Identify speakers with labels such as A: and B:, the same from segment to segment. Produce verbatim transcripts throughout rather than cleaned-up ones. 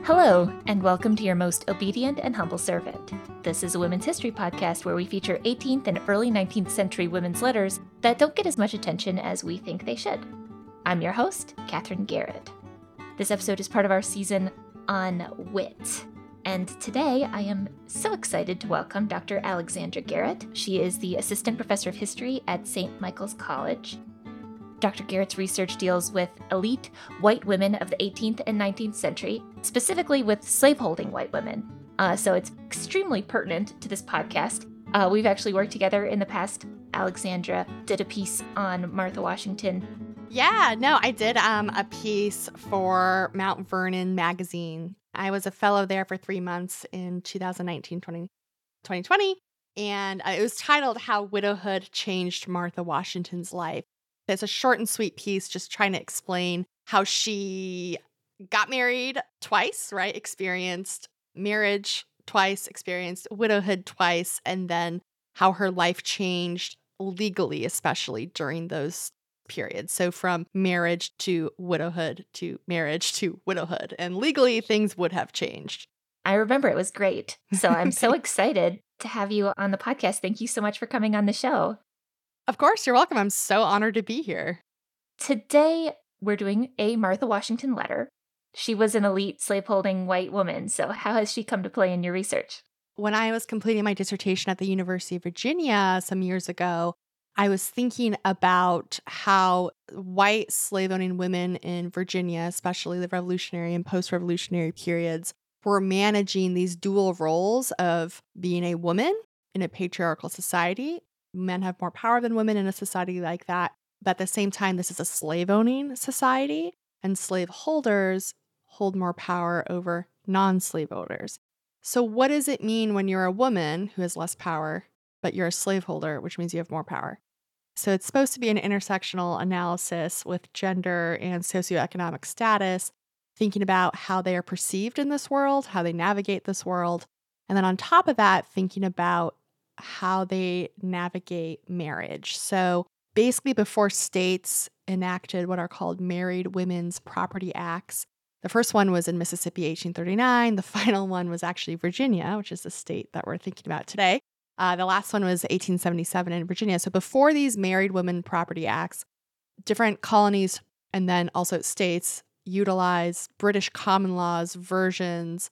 A: Hello, and welcome to your most obedient and humble servant. This is a women's history podcast where we feature eighteenth and early nineteenth century women's letters that don't get as much attention as we think they should. I'm your host, Katherine Garrett. This episode is part of our season on wit. And today I am so excited to welcome Doctor Alexandra Garrett. She is the Assistant Professor of History at Saint Michael's College. Doctor Garrett's research deals with elite white women of the eighteenth and nineteenth century, specifically with slaveholding white women. Uh, so it's extremely pertinent to this podcast. Uh, we've actually worked together in the past. Alexandra did a piece on Martha Washington.
B: Yeah, no, I did um, a piece for Mount Vernon magazine. I was a fellow there for three months in two thousand nineteen, twenty twenty, and uh, it was titled How Widowhood Changed Martha Washington's Life. It's a short and sweet piece just trying to explain how she got married twice, right? Experienced marriage twice, experienced widowhood twice, and then how her life changed legally, especially during those periods. So from marriage to widowhood to marriage to widowhood. And legally, things would have changed.
A: I remember it was great. So I'm so excited to have you on the podcast. Thank you so much for coming on the show.
B: Of course, you're welcome. I'm so honored to be here.
A: Today, we're doing a Martha Washington letter. She was an elite slaveholding white woman. So how has she come to play in your research?
B: When I was completing my dissertation at the University of Virginia some years ago, I was thinking about how white slave-owning women in Virginia, especially the Revolutionary and post-Revolutionary periods, were managing these dual roles of being a woman in a patriarchal society. Men have more power than women in a society like that. But at the same time, this is a slave-owning society, and slaveholders hold more power over non-slave owners. So what does it mean when you're a woman who has less power, but you're a slaveholder, which means you have more power? So it's supposed to be an intersectional analysis with gender and socioeconomic status, thinking about how they are perceived in this world, how they navigate this world. And then on top of that, thinking about how they navigate marriage. So basically before states enacted what are called Married Women's Property Acts, the first one was in Mississippi, eighteen thirty-nine. The final one was actually Virginia, which is the state that we're thinking about today. Uh, the last one was eighteen seventy-seven in Virginia. So before these Married Women Property Acts, different colonies and then also states utilize British common law's versions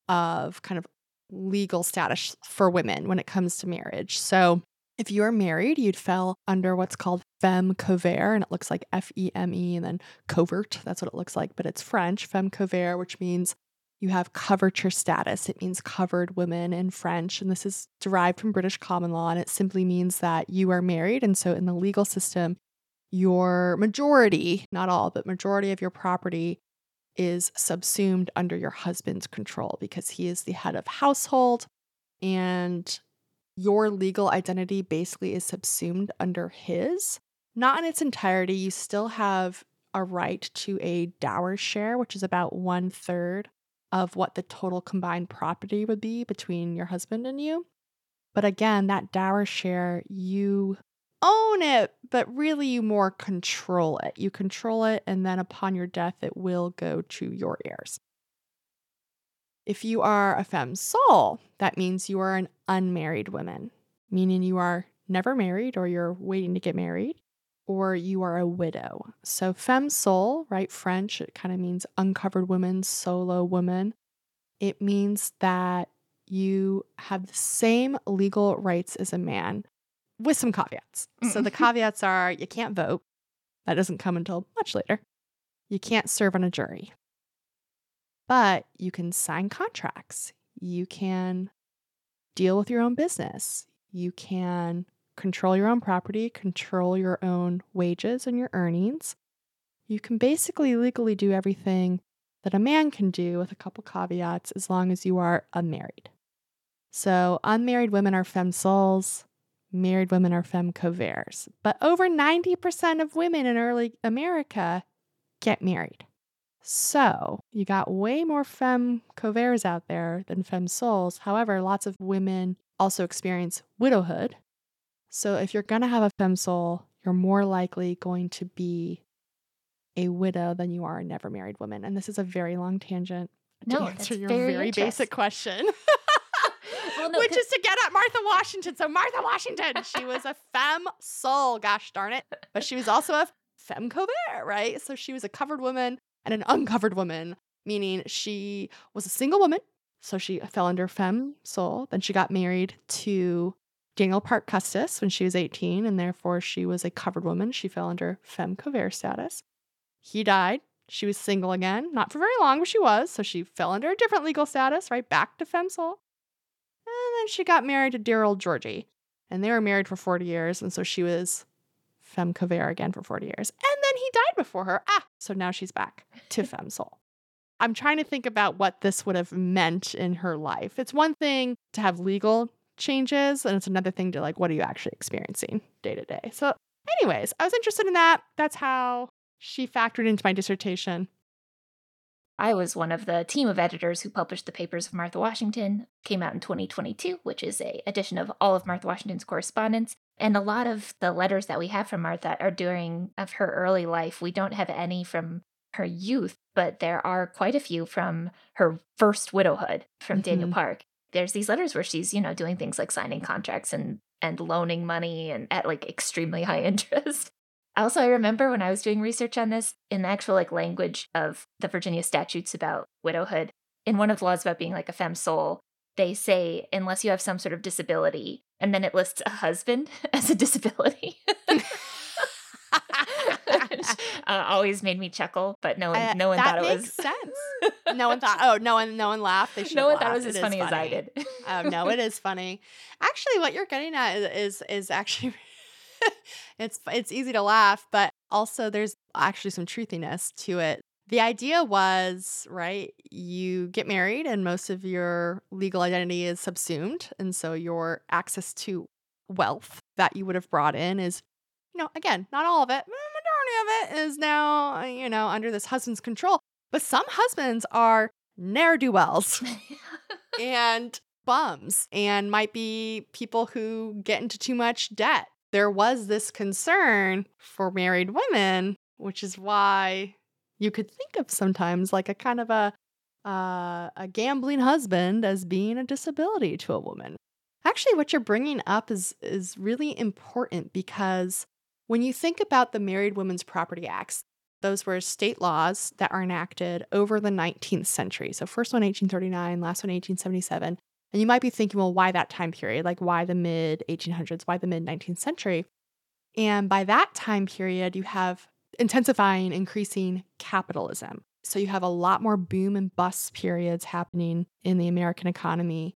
B: of kind of legal status for women when it comes to marriage. So if you are married, you'd fall under what's called femme couvert, and it looks like F E M E and then covert. That's what it looks like, but it's French, femme couvert, which means you have coverture status. It means covered women in French, and this is derived from British common law, and it simply means that you are married, and so in the legal system, your majority, not all, but majority of your property is subsumed under your husband's control because he is the head of household, and your legal identity basically is subsumed under his. Not in its entirety. You still have a right to a dower share, which is about one third of what the total combined property would be between your husband and you. But again, that dower share, you own it, but really you more control it. You control it, and then upon your death, it will go to your heirs. If you are a femme sole, that means you are an unmarried woman, meaning you are never married or you're waiting to get married, or you are a widow. So femme sole, right, French, it kind of means uncovered woman, solo woman. It means that you have the same legal rights as a man with some caveats. So the caveats are you can't vote. That doesn't come until much later. You can't serve on a jury. But you can sign contracts. You can deal with your own business. You can control your own property, control your own wages and your earnings. You can basically legally do everything that a man can do with a couple caveats as long as you are unmarried. So unmarried women are femme soles, married women are femme couverts. But over ninety percent of women in early America get married. So you got way more femme couverts out there than femme soles. However, lots of women also experience widowhood. So if you're going to have a femme sole, you're more likely going to be a widow than you are a never married woman. And this is a very long tangent.
A: No,
B: to
A: that's
B: answer your
A: very
B: very
A: interesting.
B: basic question.
A: Well, no,
B: Which
A: 'cause-
B: is to get at Martha Washington. So Martha Washington, she was a femme soul, gosh darn it. But she was also a femme couvert, right? So she was a covered woman and an uncovered woman, meaning she was a single woman. So she fell under femme soul. Then she got married to Daniel Parke Custis when she was eighteen, and therefore she was a covered woman. She fell under femme couvert status. He died. She was single again, not for very long, but she was. So she fell under a different legal status, right? Back to femme soul. And then she got married to dear old Georgie. And they were married for forty years. And so she was femme couvert again for forty years. And then he died before her. Ah, so now she's back to femme soul. I'm trying to think about what this would have meant in her life. It's one thing to have legal changes, and it's another thing to like, what are you actually experiencing day to day? So anyways, I was interested in that. That's how she factored into my dissertation.
A: I was one of the team of editors who published the papers of Martha Washington. Came out in twenty twenty-two, which is a edition of all of Martha Washington's correspondence. And a lot of the letters that we have from Martha are during of her early life. We don't have any from her youth, but there are quite a few from her first widowhood from mm-hmm. Daniel Parke. There's these letters where she's, you know, doing things like signing contracts and and loaning money and at like extremely high interest. Also, I remember when I was doing research on this, in the actual like language of the Virginia statutes about widowhood, in one of the laws about being like a femme sole, they say, unless you have some sort of disability, and then it lists a husband as a disability. Which, uh, always made me chuckle, but no one, uh, no one thought it was.
B: That makes sense. No one thought. Oh, no one, no one laughed. They should.
A: No one
B: laughed.
A: thought it was as
B: it
A: funny,
B: funny
A: as I did.
B: Oh no, it is funny. Actually, what you're getting at is is, is actually. it's it's easy to laugh, but also there's actually some truthiness to it. The idea was, right, you get married and most of your legal identity is subsumed. And so your access to wealth that you would have brought in is, you know, again, not all of it, but majority of it is now, you know, under this husband's control. But some husbands are ne'er-do-wells and bums and might be people who get into too much debt. There was this concern for married women, which is why you could think of sometimes like a kind of a uh, a gambling husband as being a disability to a woman. Actually, what you're bringing up is is really important because when you think about the Married Women's Property Acts, those were state laws that are enacted over the nineteenth century. So first one eighteen thirty-nine, last one eighteen seventy-seven. And you might be thinking, well, why that time period? Like why the mid eighteen hundreds? Why the mid nineteenth century? And by that time period, you have intensifying, increasing capitalism. So you have a lot more boom and bust periods happening in the American economy,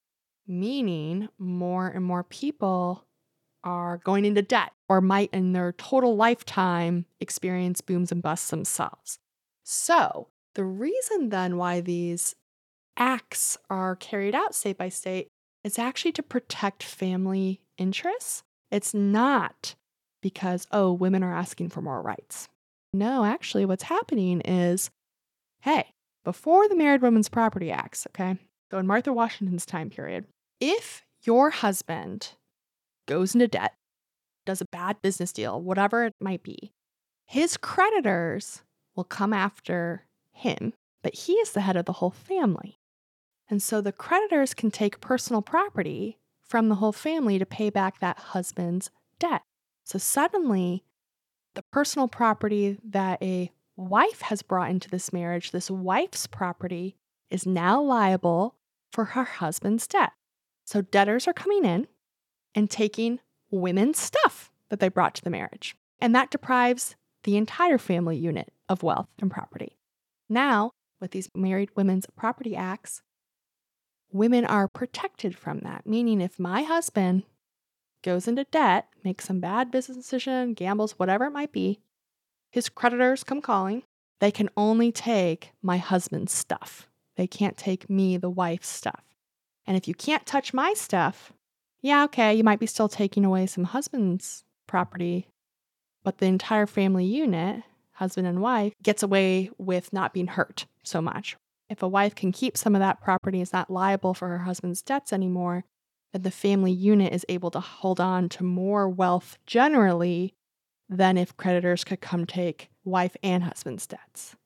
B: meaning more and more people are going into debt or might in their total lifetime experience booms and busts themselves. So the reason then why these acts are carried out state by state is actually to protect family interests. It's not because, oh, women are asking for more rights. No, actually what's happening is, hey, before the Married Women's Property Acts, okay, so in Martha Washington's time period, if your husband goes into debt, does a bad business deal, whatever it might be, his creditors will come after him, but he is the head of the whole family. And so the creditors can take personal property from the whole family to pay back that husband's debt. So suddenly, the personal property that a wife has brought into this marriage, this wife's property, is now liable for her husband's debt. So debtors are coming in and taking women's stuff that they brought to the marriage. And that deprives the entire family unit of wealth and property. Now, with these Married Women's Property Acts, women are protected from that, meaning if my husband goes into debt, makes some bad business decision, gambles, whatever it might be, his creditors come calling, they can only take my husband's stuff. They can't take me, the wife's stuff. And if you can't touch my stuff, yeah, okay, you might be still taking away some husband's property, but the entire family unit, husband and wife, gets away with not being hurt so much. If a wife can keep some of that property, is not liable for her husband's debts anymore, then the family unit is able to hold on to more wealth generally than if creditors could come take wife and husband's debts.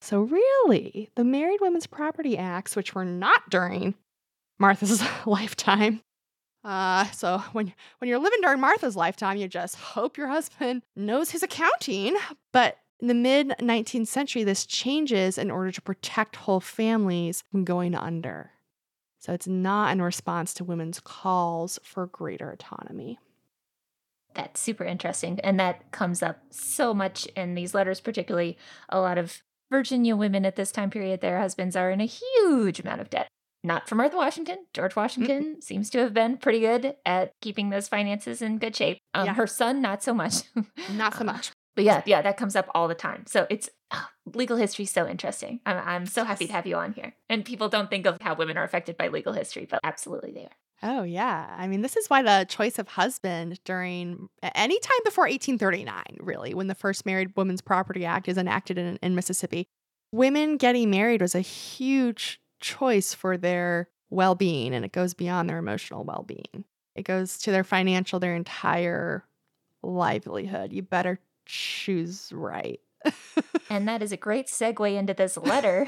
B: So really, the Married Women's Property Acts, which were not during Martha's lifetime. Uh, so when when you're living during Martha's lifetime, you just hope your husband knows his accounting. But in the mid nineteenth century, this changes in order to protect whole families from going under. So it's not in response to women's calls for greater autonomy.
A: That's super interesting. And that comes up so much in these letters, particularly a lot of Virginia women at this time period, their husbands are in a huge amount of debt. Not for Martha Washington. George Washington mm-hmm. seems to have been pretty good at keeping those finances in good shape. Um, yeah. Her son, not so much.
B: Not so much.
A: But yeah, yeah, that comes up all the time. So it's oh, legal history is so interesting. I'm, I'm so happy to have you on here. And people don't think of how women are affected by legal history, but absolutely they are.
B: Oh, yeah. I mean, this is why the choice of husband during any time before eighteen thirty-nine, really, when the first Married Women's Property Act is enacted in, in Mississippi, women getting married was a huge choice for their well-being, and it goes beyond their emotional well-being. It goes to their financial, their entire livelihood. You better choose right.
A: And that is a great segue into this letter.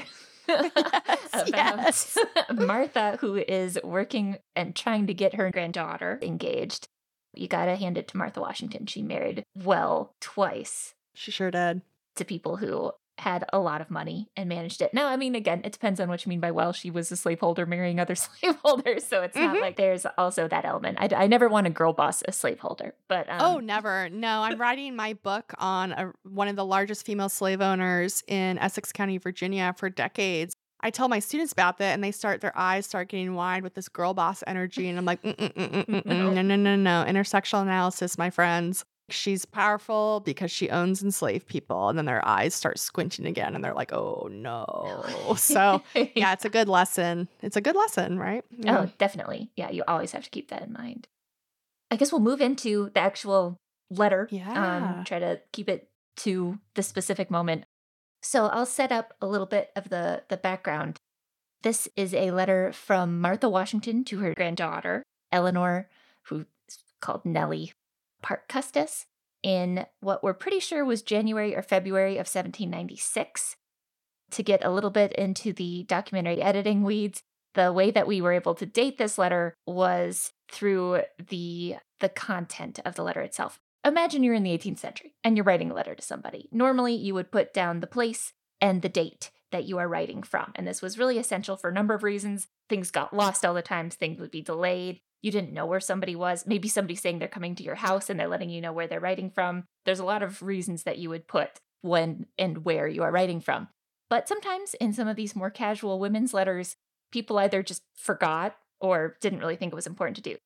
B: Yes,
A: about
B: yes.
A: Martha, who is working and trying to get her granddaughter engaged. You gotta hand it to Martha Washington. She married well twice.
B: She sure did.
A: To people who had a lot of money and managed it. Now, I mean, again, it depends on what you mean by well. She was a slaveholder marrying other slaveholders, so it's mm-hmm. not like there's also that element. I, I never want to girl boss a slaveholder, but um,
B: oh, never. No, I'm writing my book on a, one of the largest female slave owners in Essex County, Virginia, for decades. I tell my students about that, and they start their eyes start getting wide with this girl boss energy, and I'm like, mm, mm, mm, mm, mm, no, no, no, no, no, intersectional analysis, my friends. She's powerful because she owns enslaved people. And then their eyes start squinting again and they're like, oh, no. So, yeah, it's a good lesson. It's a good lesson, right? Yeah.
A: Oh, definitely. Yeah, you always have to keep that in mind. I guess we'll move into the actual letter.
B: Yeah.
A: Um, try to keep it to the specific moment. So I'll set up a little bit of the, the background. This is a letter from Martha Washington to her granddaughter, Eleanor, who's called Nellie Parke Custis, in what we're pretty sure was January or February of seventeen ninety-six. To get a little bit into the documentary editing weeds, the way that we were able to date this letter was through the the content of the letter itself. Imagine you're in the eighteenth century and you're writing a letter to somebody. Normally, you would put down the place and the date that you are writing from. And this was really essential for a number of reasons. Things got lost all the time. Things would be delayed. You didn't know where somebody was. Maybe somebody's saying they're coming to your house and they're letting you know where they're writing from. There's a lot of reasons that you would put when and where you are writing from. But sometimes in some of these more casual women's letters, people either just forgot or didn't really think it was important to do.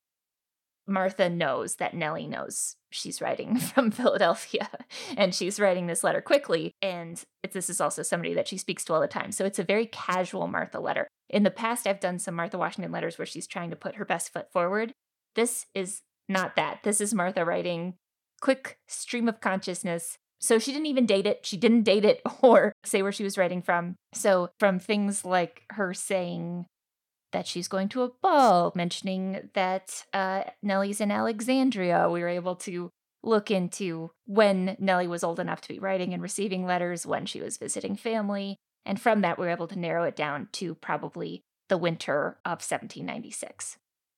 A: Martha knows that Nellie knows she's writing from Philadelphia, and she's writing this letter quickly, and it's, this is also somebody that she speaks to all the time. So it's a very casual Martha letter. In the past, I've done some Martha Washington letters where she's trying to put her best foot forward. This is not that. This is Martha writing quick stream of consciousness. So she didn't even date it. She didn't date it or say where she was writing from. So from things like her saying that she's going to a ball, mentioning that uh, Nellie's in Alexandria, we were able to look into when Nellie was old enough to be writing and receiving letters, when she was visiting family. And from that, we were able to narrow it down to probably the winter of seventeen ninety-six.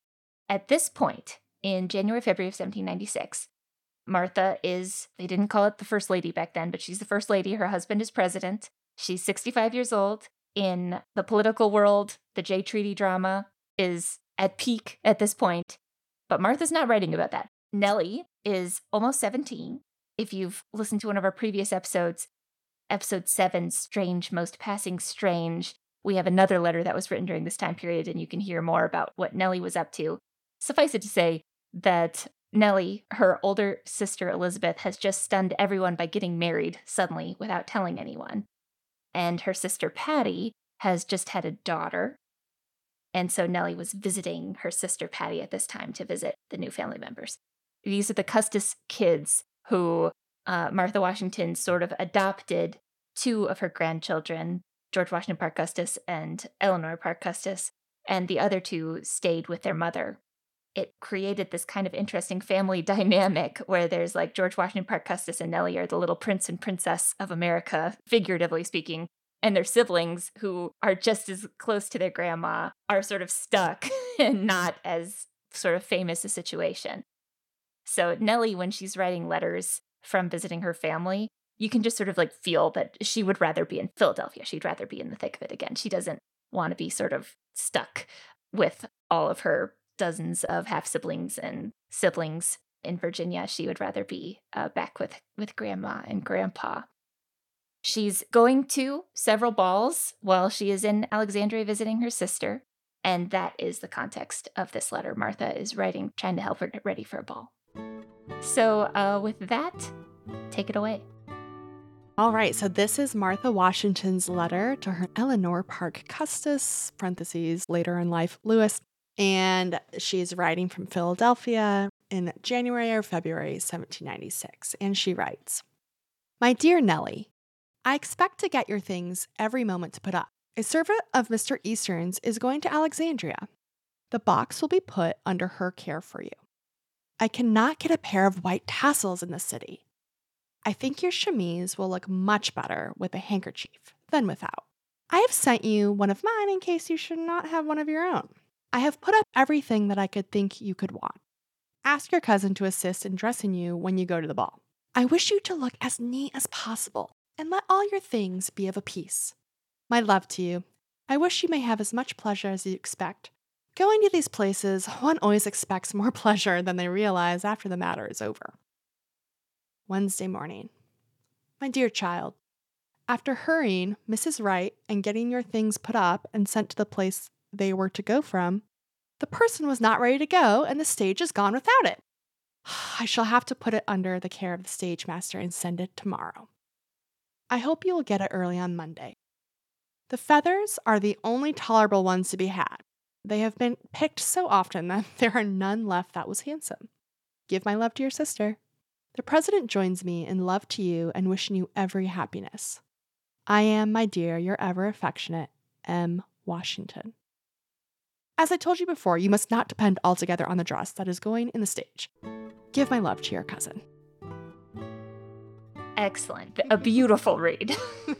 A: At this point, in January, February of seventeen ninety-six, Martha is, they didn't call it the first lady back then, but she's the first lady. Her husband is president. She's sixty-five years old. In the political world, the Jay Treaty drama is at peak at this point. But Martha's not writing about that. Nellie is almost seventeen. If you've listened to one of our previous episodes, episode seven, Strange, Most Passing Strange, we have another letter that was written during this time period, and you can hear more about what Nellie was up to. Suffice it to say that Nellie, her older sister Elizabeth, has just stunned everyone by getting married suddenly without telling anyone. And her sister Patty has just had a daughter. And so Nellie was visiting her sister Patty at this time to visit the new family members. These are the Custis kids who uh, Martha Washington sort of adopted two of her grandchildren, George Washington Parke Custis and Eleanor Parke Custis, and the other two stayed with their mother. It created this kind of interesting family dynamic where there's like George Washington Parke Custis and Nellie are the little prince and princess of America, figuratively speaking. and their siblings, who are just as close to their grandma, are sort of stuck and not as sort of famous a situation. So Nellie, when she's writing letters from visiting her family, you can just sort of like feel that she would rather be in Philadelphia. She'd rather be in the thick of it again. She doesn't want to be sort of stuck with all of her dozens of half-siblings and siblings in Virginia. She would rather be uh, back with, with grandma and grandpa. She's going to several balls while she is in Alexandria visiting her sister. And that is the context of this letter. Martha is writing, trying to help her get ready for a ball. So uh, with that, take it away.
B: All right, so this is Martha Washington's letter to her Eleanor Parke Custis, parentheses, later in life, Lewis. And she's writing from Philadelphia in January or February seventeen ninety-six. And she writes, "My dear Nellie, I expect to get your things every moment to put up. A servant of Mister Eastern's is going to Alexandria. The box will be put under her care for you. I cannot get a pair of white tassels in the city. I think your chemise will look much better with a handkerchief than without. I have sent you one of mine in case you should not have one of your own. I have put up everything that I could think you could want. Ask your cousin to assist in dressing you when you go to the ball. I wish you to look as neat as possible, and let all your things be of a piece. My love to you. I wish you may have as much pleasure as you expect. Going to these places, one always expects more pleasure than they realize after the matter is over. Wednesday morning. My dear child, after hurrying Missus Wright and getting your things put up and sent to the place they were to go from, the person was not ready to go and the stage is gone without it. I shall have to put it under the care of the stage master and send it tomorrow. I hope you will get it early on Monday. The feathers are the only tolerable ones to be had. They have been picked so often that there are none left that was handsome. Give my love to your sister. The president joins me in love to you and wishing you every happiness. I am, my dear, your ever affectionate M. Washington. As I told you before, you must not depend altogether on the dress that is going in the stage. Give my love to your cousin."
A: Excellent. A beautiful read.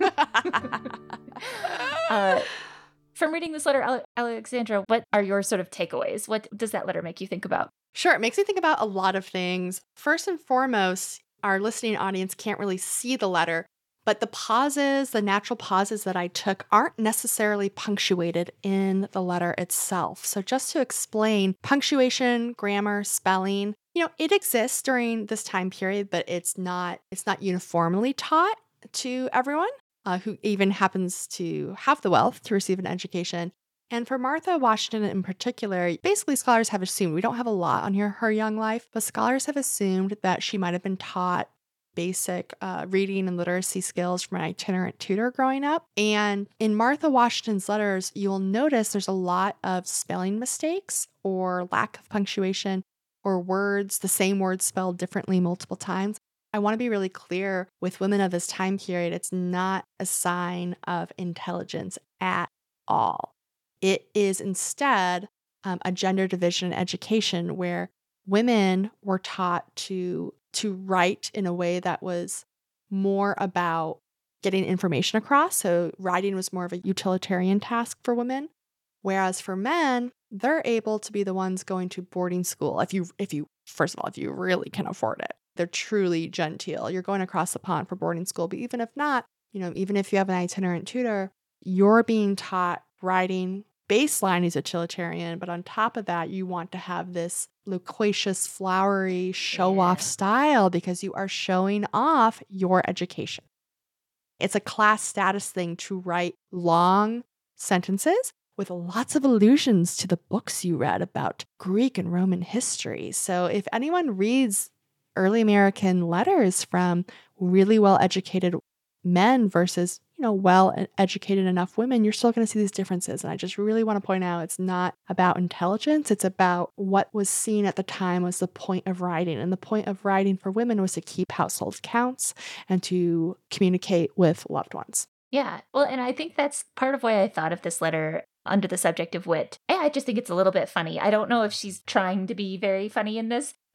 A: uh, from reading this letter, Ale- Alexandra, what are your sort of takeaways? What does that letter make you think about?
B: Sure, it makes me think about a lot of things. First and foremost, our listening audience can't really see the letter, but the pauses, the natural pauses that I took aren't necessarily punctuated in the letter itself. So just to explain, punctuation, grammar, spelling, you know, it exists during this time period, but it's not it's not uniformly taught to everyone uh, who even happens to have the wealth to receive an education. And for Martha Washington in particular, basically scholars have assumed, we don't have a lot on her, her young life, but scholars have assumed that she might have been taught basic uh, reading and literacy skills from an itinerant tutor growing up. And in Martha Washington's letters, you'll notice there's a lot of spelling mistakes or lack of punctuation or words, the same word spelled differently multiple times. I want to be really clear with women of this time period, it's not a sign of intelligence at all. It is instead um, a gender division in education where women were taught to to write in a way that was more about getting information across. So writing was more of a utilitarian task for women. Whereas for men, they're able to be the ones going to boarding school. If you, if you, first of all, if you really can afford it, they're truly genteel. You're going across the pond for boarding school. But even if not, you know, even if you have an itinerant tutor, you're being taught writing. Baseline is utilitarian, but on top of that, you want to have this loquacious, flowery, show-off
A: Yeah.
B: style because you are showing off your education. It's a class status thing to write long sentences with lots of allusions to the books you read about Greek and Roman history. So if anyone reads early American letters from really well-educated men versus, you know, well-educated enough women, you're still going to see these differences. And I just really want to point out it's not about intelligence. It's about what was seen at the time was the point of writing. And the point of writing for women was to keep household accounts and to communicate with loved ones.
A: Yeah. Well, and I think that's part of why I thought of this letter under the subject of wit. I just think it's a little bit funny. I don't know if she's trying to be very funny in this,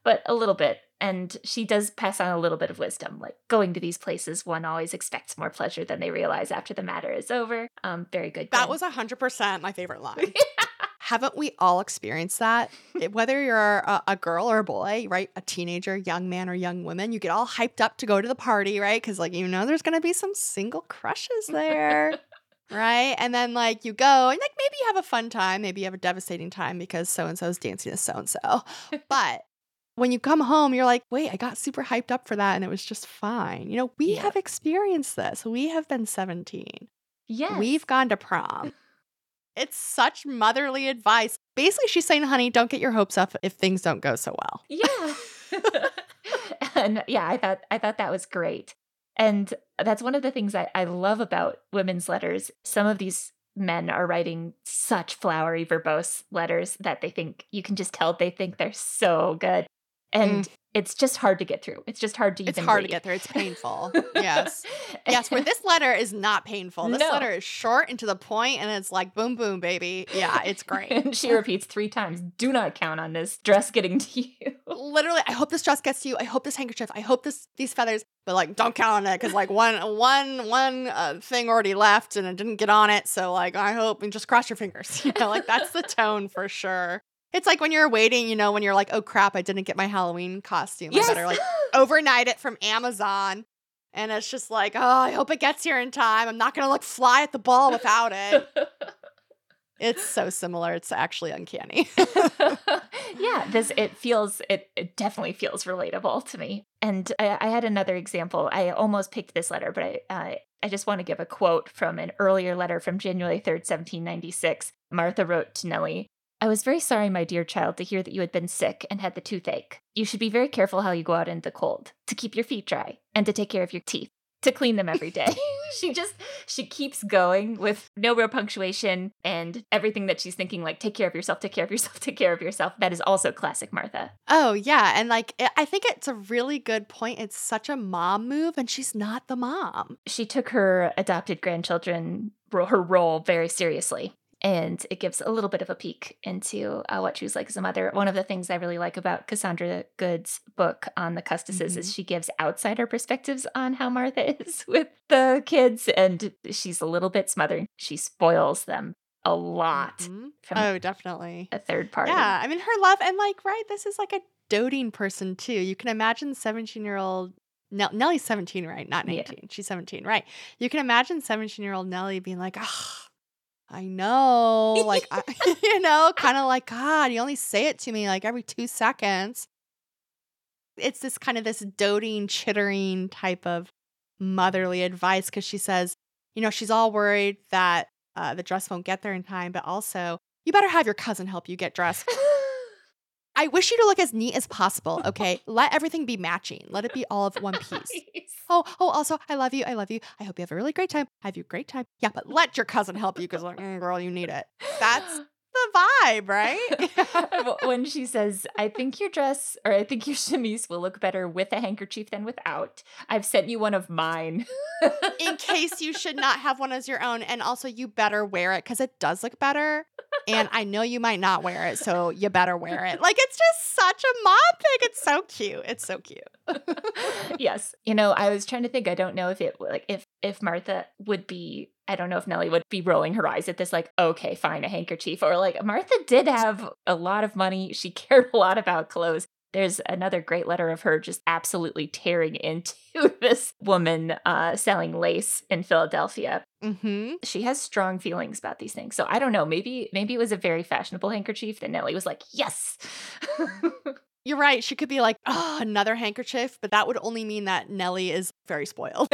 A: but a little bit. And she does pass on a little bit of wisdom, like going to these places, one always expects more pleasure than they realize after the matter is over. Um, very good.
B: That
A: Jen.
B: was one hundred percent my favorite line. Haven't we all experienced that? It- Whether you're a, a girl or a boy, right? A teenager, young man or young woman, you get all hyped up to go to the party, right? Because like, you know, there's going to be some single crushes there. Right. And then like you go and like maybe you have a fun time. Maybe you have a devastating time because so-and-so is dancing with so-and-so. But when you come home, you're like, wait, I got super hyped up for that and it was just fine. You know, we
A: Yeah.
B: have experienced this. We have been seventeen.
A: Yes.
B: We've gone to prom. It's such motherly advice. Basically, she's saying, honey, don't get your hopes up if things don't go so well.
A: Yeah. And yeah, I thought I thought that was great. And that's one of the things I, I love about women's letters. Some of these men are writing such flowery, verbose letters that they think, you can just tell they think they're so good. And
B: Mm.
A: it's just hard to get through. It's just hard to
B: It's
A: even
B: hard
A: read.
B: to get through. It's painful. Yes. Yes, where this letter is not painful. This
A: No.
B: letter is short and to the point, and it's like, boom, boom, baby. Yeah, it's great.
A: And she repeats three times, do not count on this dress getting to you.
B: Literally, I hope this dress gets to you. I hope this handkerchief. I hope this these feathers. But like, don't count on it because like one one one uh, thing already left and it didn't get on it. So like, I hope and just cross your fingers. You know, like that's the tone for sure. It's like when you're waiting, you know, when you're like, oh crap, I didn't get my Halloween costume.
A: Yes.
B: I better like overnight it from Amazon. And it's just like, oh, I hope it gets here in time. I'm not gonna look fly at the ball without it. It's so similar. It's actually uncanny.
A: Yeah, this it feels it, it definitely feels relatable to me. And I, I had another example. I almost picked this letter, but I uh, I just want to give a quote from an earlier letter from January third, seventeen ninety-six. Martha wrote to Nellie, I was very sorry, my dear child, to hear that you had been sick and had the toothache. You should be very careful how you go out in the cold, to keep your feet dry, and to take care of your teeth, to clean them every day. She just, she keeps going with no real punctuation and everything that she's thinking, like, take care of yourself, take care of yourself, take care of yourself. That is also classic Martha.
B: Oh, yeah. And like, it, I think it's a really good point. It's such a mom move, and she's not the mom.
A: She took her adopted grandchildren, ro- her role very seriously. And it gives a little bit of a peek into uh, what she was like as a mother. One of the things I really like about Cassandra Good's book on the Custis's
B: Mhm.
A: is she gives outsider perspectives on how Martha is with the kids. And she's a little bit smothering. She spoils them a lot
B: Mhm.
A: from
B: Oh, definitely.
A: a third party.
B: Yeah. I mean, her love, and like, right, this is like a doting person too. You can imagine seventeen year old Nell- Nellie's seventeen, right? Not
A: Yeah.
B: nineteen. She's seventeen, right? You can imagine seventeen year old Nellie being like, ah, I know, like, I, you know, kind of like, God, you only say it to me like every two seconds. It's this kind of this doting, chittering type of motherly advice because she says, you know, she's all worried that uh, the dress won't get there in time, but also, you better have your cousin help you get dressed. I wish you to look as neat as possible, okay? Let everything be matching. Let it be all of one piece. Oh, oh, also, I love you. I love you. I hope you have a really great time. I have you a great time. Yeah, but let your cousin help you because, like, mm, girl, you need it. That's the vibe, right?
A: When she says, I think your dress or I think your chemise will look better with a handkerchief than without. I've sent you one of mine.
B: In case you should not have one as your own. And also, you better wear it because it does look better. And I know you might not wear it, so you better wear it. Like, it's just such a mom thing. It's so cute. It's so cute.
A: Yes. You know, I was trying to think, I don't know if it like if if Martha would be, I don't know if Nellie would be rolling her eyes at this, like, okay, fine, a handkerchief. Or like, Martha did have a lot of money. She cared a lot about clothes. There's another great letter of her just absolutely tearing into this woman uh, selling lace in Philadelphia.
B: Mm-hmm.
A: She has strong feelings about these things. So I don't know, maybe maybe it was a very fashionable handkerchief that Nellie was like, yes.
B: You're right. She could be like, oh, another handkerchief. But that would only mean that Nellie is very spoiled.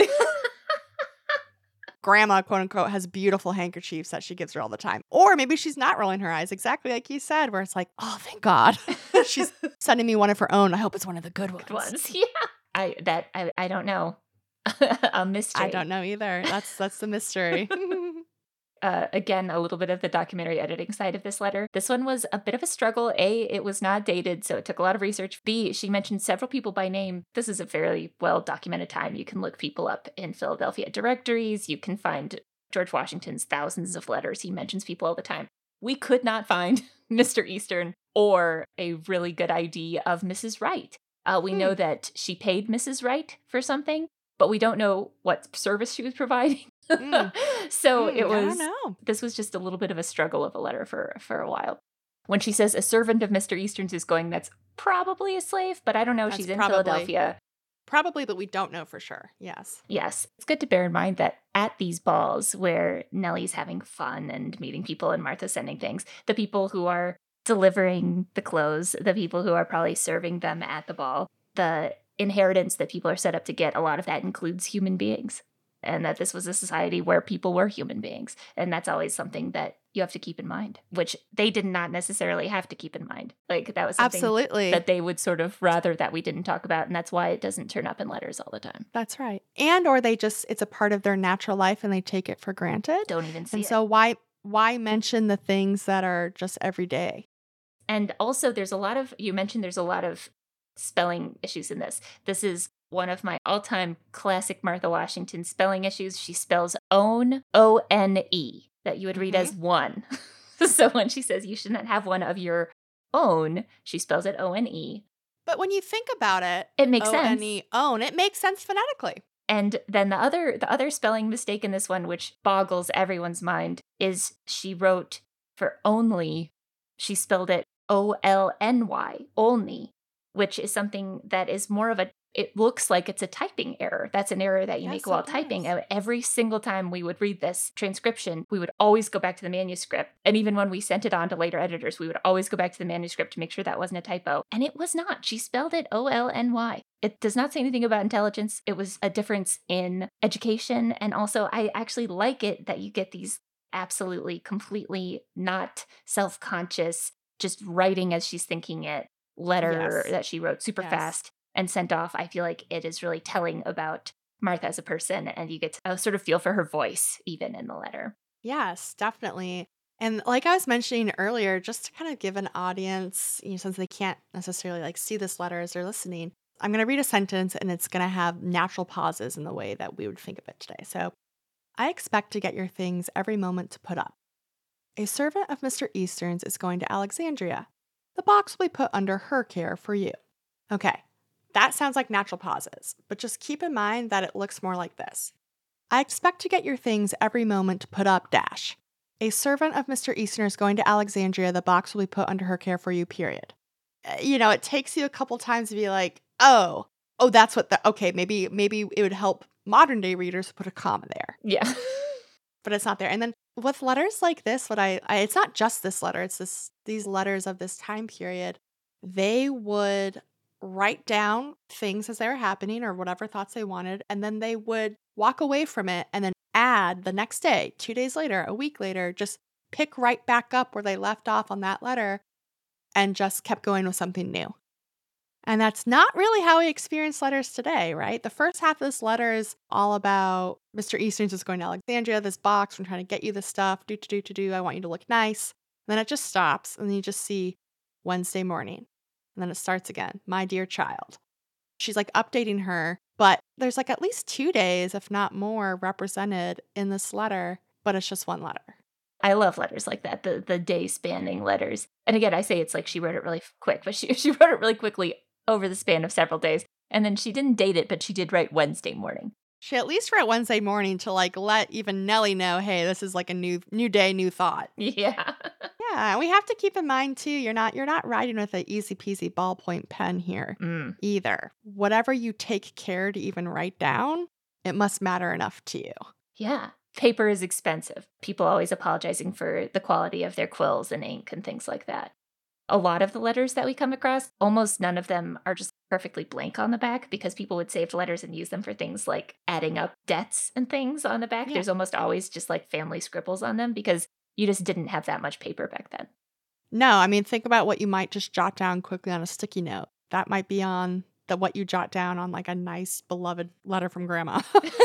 B: Grandma, quote unquote, has beautiful handkerchiefs that she gives her all the time. Or maybe she's not rolling her eyes, exactly like you said, where it's like, oh, thank God. She's sending me one of her own. I hope it's one of the good ones.
A: Good ones. Yeah. I that I, I don't know. A mystery.
B: I don't know either. That's that's the mystery.
A: Uh, again, a little bit of the documentary editing side of this letter. This one was a bit of a struggle. A, it was not dated, so it took a lot of research. B, she mentioned several people by name. This is a fairly well-documented time. You can look people up in Philadelphia directories. You can find George Washington's thousands of letters. He mentions people all the time. we could not find Mister Eastern or a really good I D of Missus Wright. Uh, we
B: Hmm.
A: know that she paid Missus Wright for something, but we don't know what service she was providing.
B: Mm.
A: so
B: Mm,
A: it was,
B: I don't know.
A: this was just a little bit of a struggle of a letter for, for a while. When she says a servant of Mister Eastern's is going, that's probably a slave, but I don't know.
B: That's
A: She's in
B: probably-
A: Philadelphia.
B: Probably, but we don't know for sure. Yes.
A: Yes. It's good to bear in mind that at these balls where Nellie's having fun and meeting people and Martha's sending things, the people who are delivering the clothes, the people who are probably serving them at the ball, the inheritance that people are set up to get, a lot of that includes human beings. And that this was a society where people were human beings. And that's always something that you have to keep in mind, which they did not necessarily have to keep in mind. Like that was something
B: Absolutely.
A: that they would sort of rather that we didn't talk about. And that's why it doesn't turn up in letters all the time.
B: That's right. And or they just, it's a part of their natural life and they take it for granted.
A: Don't even see
B: and
A: it.
B: so why why mention the things that are just every day?
A: And also there's a lot of, you mentioned there's a lot of spelling issues in this. This is one of my all-time classic Martha Washington spelling issues. She spells own, O N E, that you would read
B: Mhm.
A: as one. So when she says you should not have one of your own, she spells it O N E.
B: But when you think about it,
A: It makes sense.
B: O N E, own, it makes sense phonetically.
A: And then the other the other spelling mistake in this one, which boggles everyone's mind, is she wrote for only, she spelled it O L N Y, only, which is something that is more of a, it looks like it's a typing error. That's an error that you
B: Yes,
A: make while
B: it
A: typing.
B: does.
A: And every single time we would read this transcription, we would always go back to the manuscript. And even when we sent it on to later editors, we would always go back to the manuscript to make sure that wasn't a typo. And it was not. She spelled it O L N Y. It does not say anything about intelligence. It was a difference in education. And also, I actually like it that you get these absolutely, completely not self-conscious, just writing as she's thinking it, letter
B: Yes.
A: that she wrote super
B: Yes.
A: fast and sent off. I feel like it is really telling about Martha as a person, and you get to uh, sort of feel for her voice even in the letter.
B: Yes, definitely. And like I was mentioning earlier, just to kind of give an audience, you know, since they can't necessarily like see this letter as they're listening, I'm going to read a sentence and it's going to have natural pauses in the way that we would think of it today. So, I expect to get your things every moment to put up. A servant of Mister Eastern's is going to Alexandria. The box will be put under her care for you. Okay, that sounds like natural pauses, but just keep in mind that it looks more like this. I expect to get your things every moment to put up dash. A servant of Mister Eastern is going to Alexandria. The box will be put under her care for you, period. Uh, You know, it takes you a couple times to be like, oh, oh, that's what the, okay, maybe, maybe it would help modern day readers put a comma there,
A: Yeah.
B: but it's not there. And then with letters like this, what I, I it's not just this letter, it's this, these letters of this time period, they would write down things as they were happening or whatever thoughts they wanted, and then they would walk away from it and then add the next day, two days later, a week later, just pick right back up where they left off on that letter and just kept going with something new. And that's not really how we experience letters today, right? The first half of this letter is all about Mister Eastern's is going to Alexandria, this box, I'm trying to get you this stuff, do, to do, to do, I want you to look nice. And then it just stops, and then you just see Wednesday morning. And then it starts again, my dear child. She's like updating her, but there's like at least two days, if not more, represented in this letter, but it's just one letter.
A: I love letters like that, the the day spanning letters. And again, I say it's like she wrote it really quick, but she she wrote it really quickly over the span of several days. And then she didn't date it, but she did write Wednesday morning.
B: She at least wrote Wednesday morning to like let even Nellie know, hey, this is like a new new day, new thought.
A: Yeah.
B: Yeah, and we have to keep in mind too, you're not you're not writing with an easy peasy ballpoint pen here
A: Mm.
B: either. Whatever you take care to even write down, it must matter enough to you.
A: Yeah. Paper is expensive. People always apologizing for the quality of their quills and ink and things like that. A lot of the letters that we come across, almost none of them are just perfectly blank on the back because people would save letters and use them for things like adding up debts and things on the back.
B: Yeah.
A: There's almost always just like family scribbles on them because you just didn't have that much paper back then.
B: No, I mean think about what you might just jot down quickly on a sticky note. That might be on the what you jot down on like a nice beloved letter from grandma.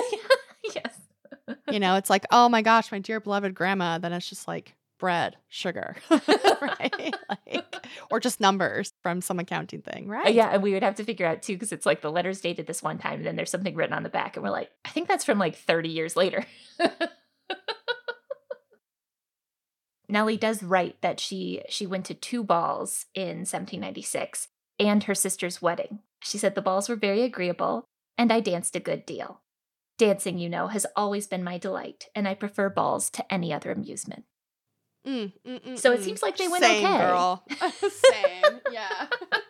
A: Yes.
B: You know, it's like, oh my gosh, my dear beloved grandma. Then it's just like bread, sugar, right? Like, or just numbers from some accounting thing, right?
A: Uh, yeah, and we would have to figure out too, because it's like the letter's dated this one time, and then there's something written on the back, and we're like, I think that's from like thirty years later. Nellie does write that she she went to two balls in seventeen ninety-six and her sister's wedding. She said the balls were very agreeable, and I danced a good deal. Dancing, you know, has always been my delight, and I prefer balls to any other amusement.
B: Mm, mm, mm,
A: So it
B: mm.
A: seems like they went
B: Same,
A: okay.
B: girl. Same, yeah.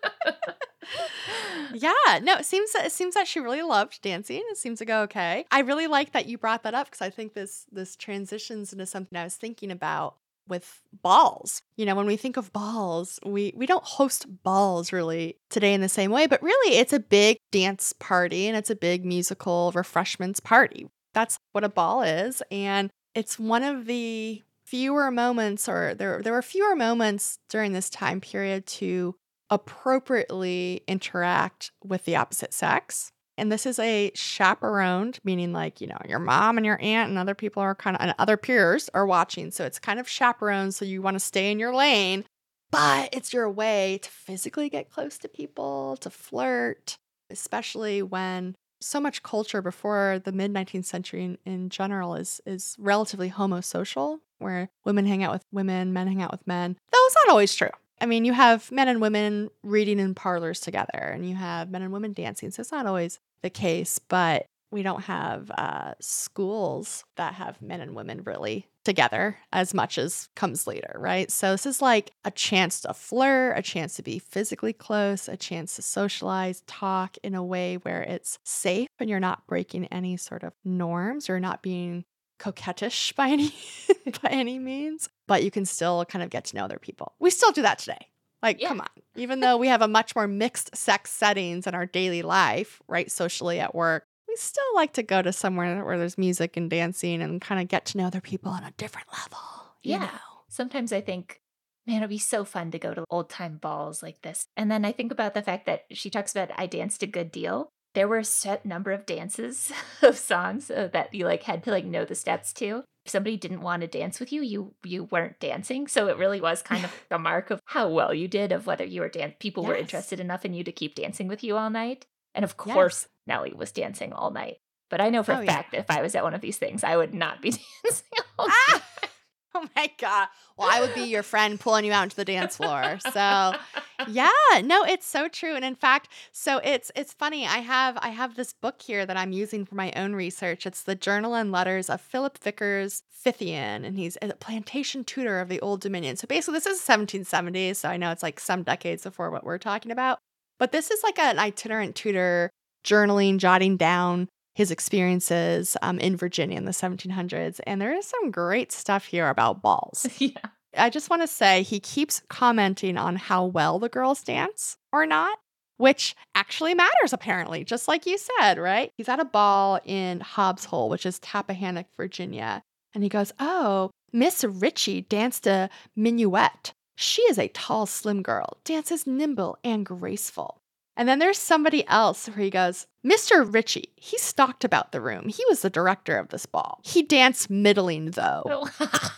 B: Yeah, no, it seems it seems that she really loved dancing. It seems to go okay. I really like that you brought that up because I think this this transitions into something I was thinking about with balls. You know, when we think of balls, we we don't host balls really today in the same way, but really it's a big dance party and it's a big musical refreshments party. That's what a ball is, and it's one of the fewer moments, or there there were fewer moments during this time period to appropriately interact with the opposite sex. And this is a chaperoned, meaning like, you know, your mom and your aunt and other people are kind of, and other peers are watching. So it's kind of chaperoned. So you want to stay in your lane, but it's your way to physically get close to people, to flirt, especially when so much culture before the mid nineteenth century in, in general is is relatively homosocial, where women hang out with women, men hang out with men. Though it's not always true. I mean, you have men and women reading in parlors together, and you have men and women dancing. So it's not always the case, but we don't have uh, schools that have men and women really together as much as comes later, right? So this is like a chance to flirt, a chance to be physically close, a chance to socialize, talk in a way where it's safe and you're not breaking any sort of norms or not being coquettish by any by any means, but you can still kind of get to know other people. We still do that today. Like,
A: Yeah.
B: come on. Even though we have a much more mixed sex settings in our daily life, right? Socially at work, we still like to go to somewhere where there's music and dancing and kind of get to know other people on a different level. You
A: Yeah.
B: know?
A: Sometimes I think, man, it'd be so fun to go to old time balls like this. And then I think about the fact that she talks about I danced a good deal. There were a set number of dances of songs uh, that you like had to like know the steps to. If somebody didn't want to dance with you, you you weren't dancing. So it really was kind of a mark of how well you did, of whether you were dan- people were
B: Yes.
A: interested enough in you to keep dancing with you all night. And of
B: Yes.
A: course, Nellie was dancing all night. But I know for
B: Oh,
A: a
B: yeah.
A: fact that if I was at one of these things, I would not be dancing all night.
B: Ah! Oh my God. Well, I would be your friend pulling you out into the dance floor. So yeah, no, it's so true. And in fact, so it's it's funny. I have I have this book here that I'm using for my own research. It's the Journal and Letters of Philip Vickers Fithian, and he's a plantation tutor of the Old Dominion. So basically this is seventeen seventies. So I know it's like some decades before what we're talking about. But this is like an itinerant tutor journaling, jotting down his experiences um, in Virginia in the seventeen hundreds. And there is some great stuff here about balls.
A: Yeah.
B: I just want to say he keeps commenting on how well the girls dance or not, which actually matters apparently, just like you said, right? He's at a ball in Hobbs Hole, which is Tappahannock, Virginia. And he goes, oh, Miss Ritchie danced a minuet. She is a tall, slim girl, dances nimble and graceful. And then there's somebody else where he goes, Mister Ritchie, he stalked about the room. He was the director of this ball. He danced middling, though.
A: Oh,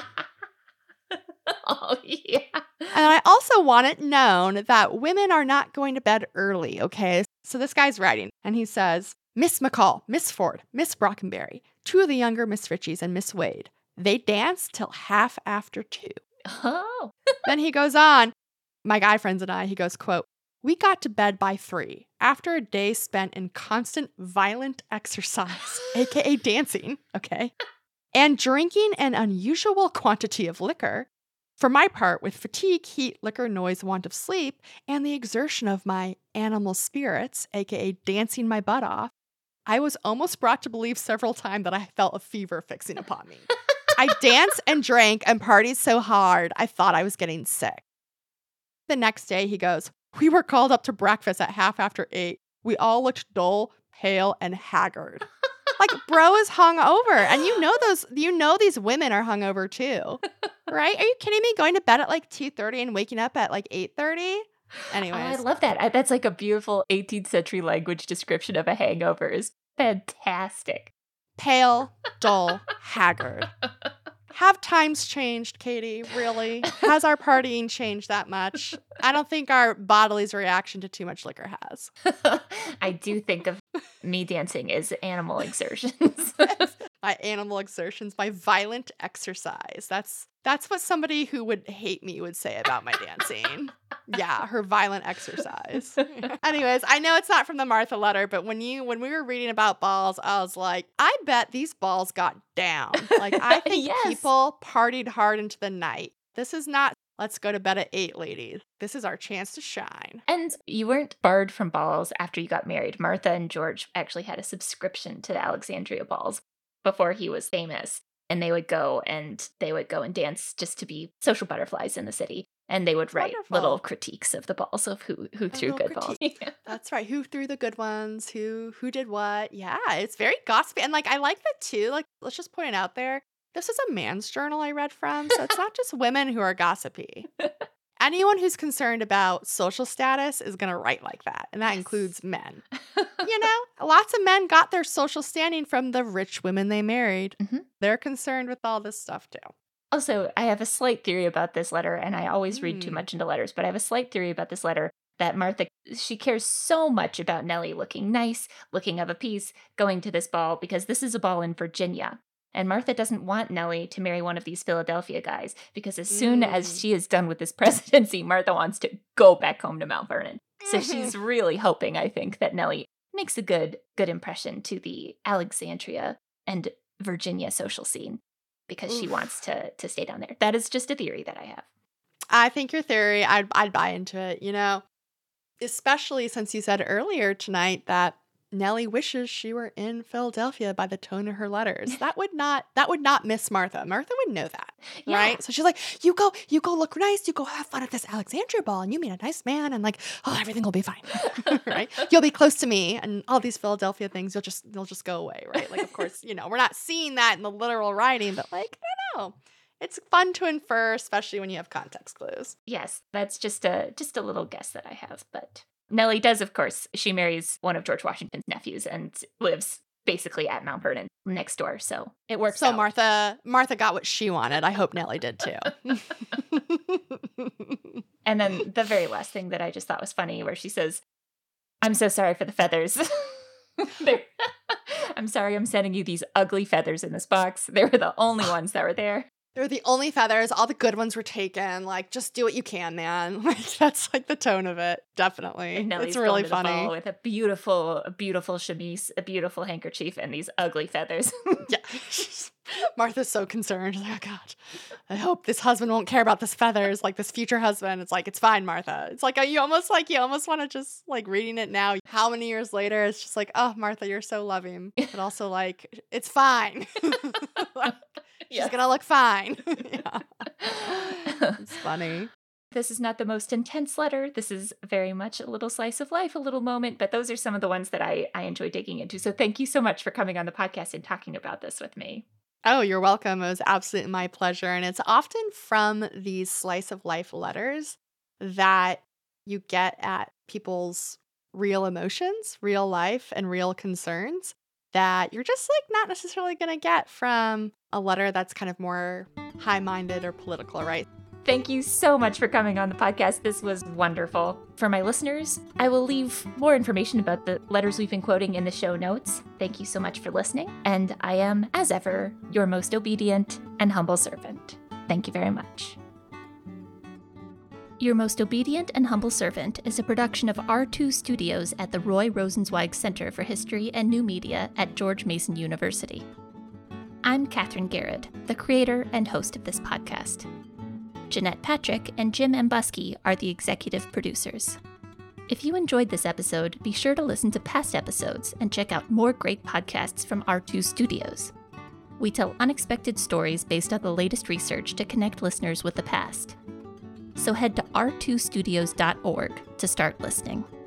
A: oh yeah.
B: And I also want it known that women are not going to bed early, okay? So this guy's writing, and he says, Miss McCall, Miss Ford, Miss Brockenberry, two of the younger Miss Ritchies, and Miss Wade. They danced till half after two.
A: Oh.
B: Then he goes on, my guy friends and I, he goes, quote, we got to bed by three after a day spent in constant violent exercise, aka dancing, okay, and drinking an unusual quantity of liquor. For my part, with fatigue, heat, liquor, noise, want of sleep, and the exertion of my animal spirits, aka dancing my butt off, I was almost brought to believe several times that I felt a fever fixing upon me. I danced and drank and partied so hard, I thought I was getting sick. The next day, he goes, we were called up to breakfast at half after eight. We all looked dull, pale, and haggard. Like, bro is hungover. And you know those, you know these women are hungover too. Right? Are you kidding me? Going to bed at like two thirty and waking up at like eight thirty? Anyways.
A: Oh, I love that. I, that's like a beautiful eighteenth century language description of a hangover. Is fantastic.
B: Pale, dull, haggard. Have times changed, Katie? Really? Has our partying changed that much? I don't think our body's reaction to too much liquor has.
A: I do think of me dancing as animal exertions.
B: My animal exertions, my violent exercise. That's that's what somebody who would hate me would say about my dancing. Yeah, her violent exercise. Anyways, I know it's not from the Martha letter, but when you when we were reading about balls, I was like, I bet these balls got down. Like, I think
A: Yes.
B: people partied hard into the night. This is not, let's go to bed at eight, ladies. This is our chance to shine.
A: And you weren't barred from balls after you got married. Martha and George actually had a subscription to the Alexandria balls before he was famous. And they would go and they would go and dance just to be social butterflies in the city. And they would write
B: Wonderful.
A: little critiques of the balls, of who who
B: A
A: threw
B: little
A: good balls.
B: That's right. Who threw the good ones? Who who did what? Yeah, it's very gossipy. And like, I like that too. Like, let's just point it out there. This is a man's journal I read from, so it's not just women who are gossipy. Anyone who's concerned about social status is going to write like that, and that
A: Yes.
B: includes men. You know, lots of men got their social standing from the rich women they married.
A: Mhm.
B: They're concerned with all this stuff too.
A: Also, I have a slight theory about this letter, and I always read too
B: Mm.
A: much into letters, but I have a slight theory about this letter that Martha, she cares so much about Nellie looking nice, looking of a piece, going to this ball, because this is a ball in Virginia. And Martha doesn't want Nellie to marry one of these Philadelphia guys, because as soon as
B: Mm.
A: she is done with this presidency, Martha wants to go back home to Mount Vernon. So
B: Mhm.
A: she's really hoping, I think, that Nellie makes a good good impression to the Alexandria and Virginia social scene, because she
B: Oof.
A: wants to to stay down there. That is just a theory that I have.
B: I think your theory, I'd, I'd buy into it, you know, especially since you said earlier tonight that Nellie wishes she were in Philadelphia by the tone of her letters. That would not, that would not miss Martha. Martha would know that,
A: Yeah.
B: right? So she's like, you go, you go look nice, you go have fun at this Alexandria ball, and you meet a nice man, and like, oh, everything will be fine, right? You'll be close to me, and all these Philadelphia things, you'll just, they'll just go away, right? Like, of course, you know, we're not seeing that in the literal writing, but like, I don't know. It's fun to infer, especially when you have context clues.
A: Yes, that's just a just a little guess that I have. But Nellie does, of course, she marries one of George Washington's nephews and lives basically at Mount Vernon next door. So it works
B: So
A: out.
B: Martha, Martha got what she wanted. I hope Nellie did too.
A: And then the very last thing that I just thought was funny, where she says, "I'm so sorry for the feathers." They're- I'm sorry I'm sending you these ugly feathers in this box. They were the only ones that were there.
B: They're the only feathers. All the good ones were taken. Like, just do what you can, man. Like, that's like the tone of it. Definitely.
A: And Nellie's
B: It's really
A: going to the ball
B: funny.
A: with a beautiful, a beautiful chemise, a beautiful handkerchief, and these ugly feathers.
B: Yeah. Martha's so concerned. She's like, oh, God, I hope this husband won't care about this feathers, like this future husband. It's like, it's fine, Martha. It's like, you almost like, you almost want to just like reading it now. How many years later, it's just like, oh, Martha, you're so loving. But also like, it's fine. Like, she's
A: Yes.
B: going to look fine. Yeah. It's funny.
A: This is not the most intense letter. This is very much a little slice of life, a little moment, but those are some of the ones that I, I enjoy digging into. So thank you so much for coming on the podcast and talking about this with me.
B: Oh, you're welcome. It was absolutely my pleasure. And it's often from these slice of life letters that you get at people's real emotions, real life, and real concerns that you're just like not necessarily going to get from a letter that's kind of more high-minded or political, right?
A: Thank you so much for coming on the podcast. This was wonderful. For my listeners, I will leave more information about the letters we've been quoting in the show notes. Thank you so much for listening. And I am, as ever, your most obedient and humble servant. Thank you very much. Your Most Obedient and Humble Servant is a production of R two Studios at the Roy Rosenzweig Center for History and New Media at George Mason University. I'm Katherine Garrett, the creator and host of this podcast. Jeanette Patrick and Jim Ambusky are the executive producers. If you enjoyed this episode, be sure to listen to past episodes and check out more great podcasts from R two Studios. We tell unexpected stories based on the latest research to connect listeners with the past. So head to r two studios dot org to start listening.